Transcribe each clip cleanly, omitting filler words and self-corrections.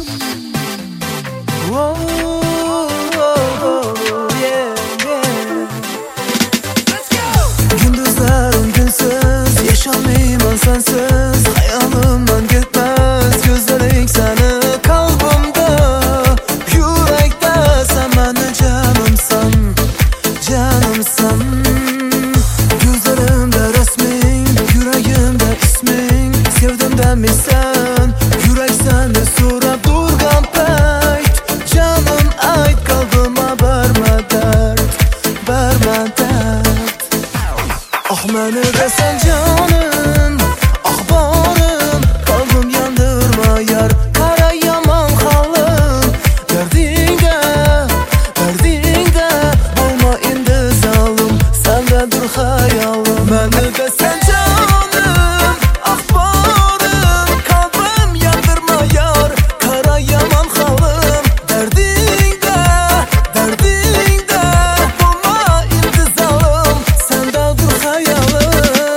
Oh, yeah, yeah. Let's go. Gündüzlerim günsiz, yaşamayman sensiz. Hayalimdan gitmez gözlerin seni kalbimde, yürekte sen benim canımsan, canımsan. Gözlerimde resmin, yüreğimde ismin. Sevdim demişsen, yürek seni sorup durgan peyt. Canım ait kalbime verme dert, verme dert. Ah meni desen canım, ah barım, kalbim yandırma yar. Kara yaman halim, derdinde, derdinde. Olma indi zalim, sendedir hayalim. Meni desen canım, ah barım, kalbim yandırma yar. Kara yaman halim, derdinde, derdinde. Olma indi zalim, sendedir hayalim.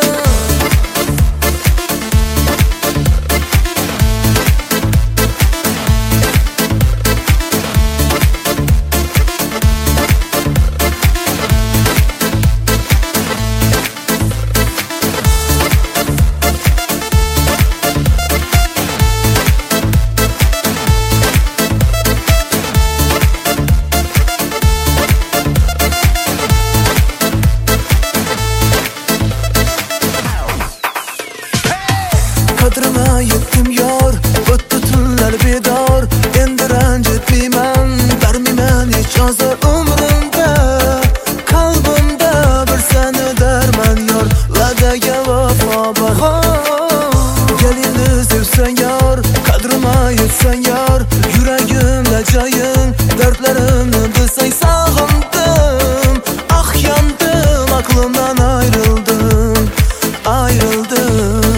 Kadrına yettim yar, öttü tünler bidar. Endi rencitmeymen, vermeymen hiç azar umrumda. Kalbimde bir seni derman yar, ladege vefa var. Gelini sevsen yar, kadrıma yetsen yar. Yüreğimde cayın, dertlerini bilsen sağındım. Ah yandım, aklımdan ayrıldım, ayrıldım.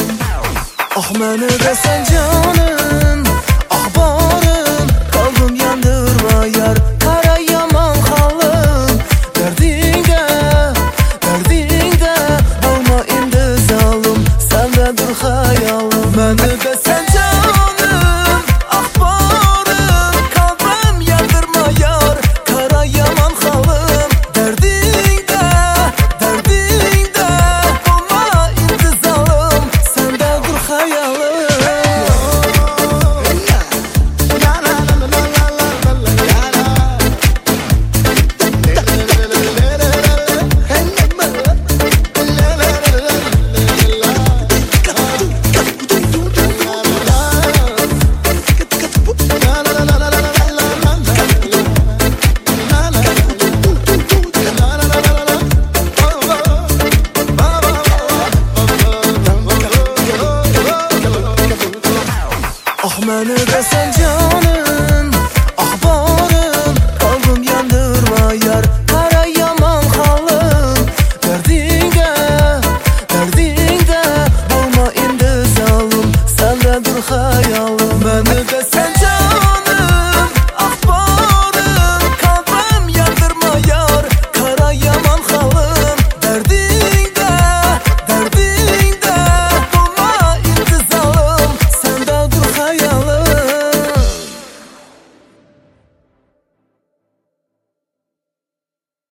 Ah meni desen canım, ah barım, kalbim yandırma yar. Kara yaman halim, derdinde, derdinde. Olma indi zalim, sendedir hayalim. Meni desen canım, ah barım, kalbim yandırma yar. Kara yaman halim, derdinde, derdinde. Olma indi zalim, sendedir hayalim. Ah meni desen canım,